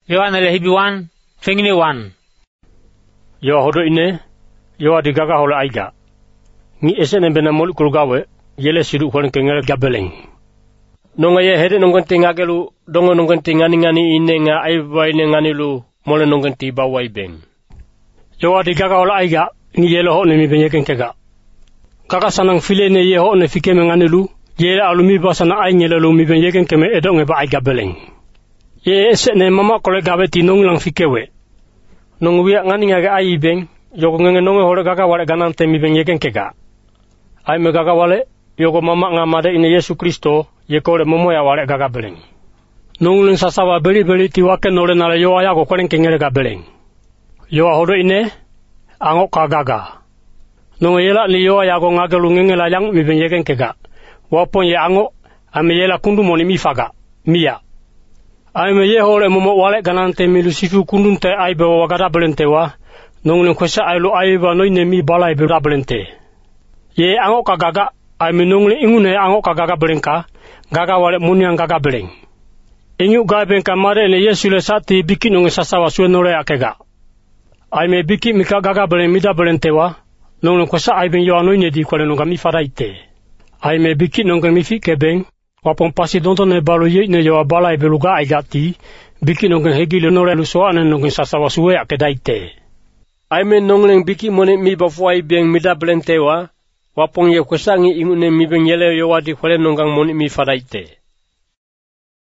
Yoan lehibi wan, fengine wan. Yo hodo ine, yo adigaga hola aiga. Ni esene bena mol kurgawe, yele sidu holen kengere gabeleng. Nonga ye hede nongon tingagelu, dongo nongon tingani ine nga aiba ine ngani lu, mole nongon tiba waibeng. Yo adigaga hola aiga, ni yele ho ne mi benyeken kega. Kaka sanang file ne ye ho ne fikeme ngani lu, yele alumi basana ai nyele lu mi benyeken keme edonge ba aiga beleng. Ye esene mama kole gabe tinong lang fikewe. Nong wia ngani ngage ai beng, yoko ngenge nonge hore gaga wale ganante mi benyeken kega. Ai me gaga wale, yoko mama ngamade ine Yesu Kristo, ye kore momo ya wale gaga beleng. Nonguleng sasawa beli tiwake nore nale yoa ya go koleng kengere ga beleng. Yoa hodo ine, angok ka gaga. Nonge yela ni yoa ya go ngagelu ngenge layang mi benyeken kega. Wapon ye angok, ame yela kundu moni mi faga, mia. Ai me ye hore momo wale ganante mi lusifu kundunte ai bewa wagada belente wa, nonguleng kwesa ai lo ai ba noine mi balai be belente. Ye angok ka gaga, ai me nonguleng ingune angok ka gaga belenka, gaga wale muniang gaga beleng. Ingu gai benka mare ne Yesu le sati biki nonge sasawa sue nore akega. Ai me biki mika gaga beleng mida belente wa, nonguleng kwesa ai ben yo anoine di kwale nonga mi faraite. Ai me biki nonge mi fi kebeng, wapon pasi donto ne balo ye ne yo balai beluga ai gati, biki nonge hegi le nore luso ane nonge sasawa sue akedaite. Ai me nonguleng biki mone mi bafuai beng mida belente wa, wapong ye kwesangi ingune mi ben yele yo wadi kwale nongang moni mi faraite.